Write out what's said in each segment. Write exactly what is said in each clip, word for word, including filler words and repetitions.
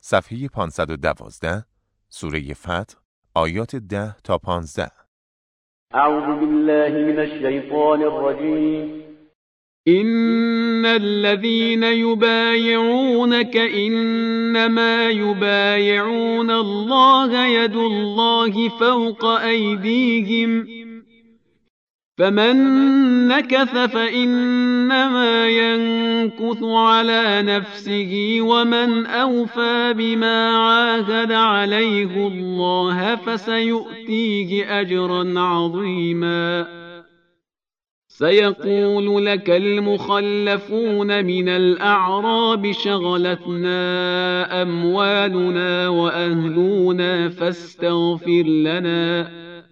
صفحه پانصد و دوازده، سوره فتح، آیات ده تا پانزده. اعوذ بالله من الشیطان الرجیم. إن الذين يبايعونك إنما يبايعون الله يد الله فوق أيديهم فمن نكث فإنما ينكث على نفسه ومن أوفى بما عاهد عليه الله فسيؤتيه أجرا عظيما. سيقول لك المخلفون من الأعراب شغلتنا أموالنا وأهلنا فاستغفر لنا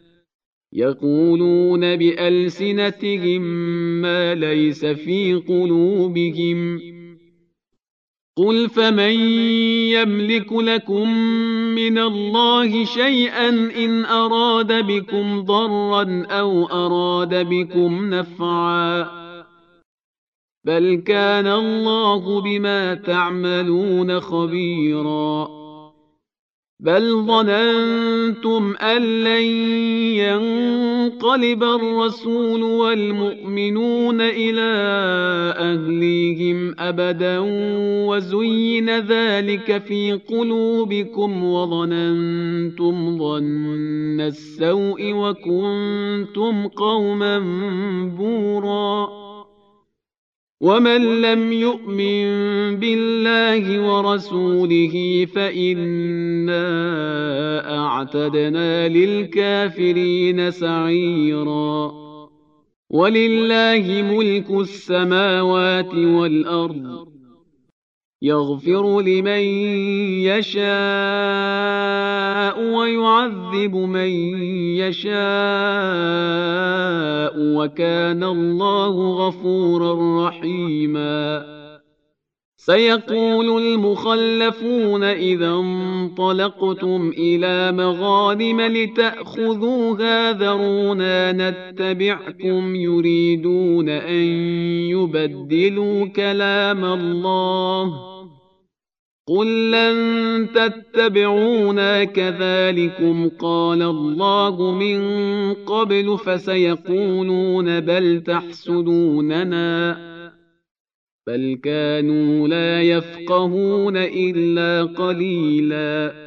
يقولون بألسنتهم ما ليس في قلوبهم قل فمن يملك لكم من الله شيئا إن أراد بكم ضرا أو أراد بكم نفعا بل كان الله بما تعملون خبيرا. بل ظننتم أن لن ينقلب الرسول والمؤمنون إلى أهليهم أبدا وزين ذلك في قلوبكم وظننتم ظن السوء وكنتم قوما بورا. ومن لم يؤمن بالله ورسوله فإنا أعتدنا للكافرين سعيرا. ولله ملك السماوات والأرض يغفر لمن يشاء ويعذب من يشاء وكان الله غفورا رحيما. سيقول المخلفون إذا انطلقتم إلى مغانم لتأخذوها ذرونا نتبعكم يريدون أن يبدلوا كلام الله قل لن تتبعونا كذلكم قال الله من قبل فسيقولون بل تحسدوننا بل كانوا لا يفقهون إلا قليلا.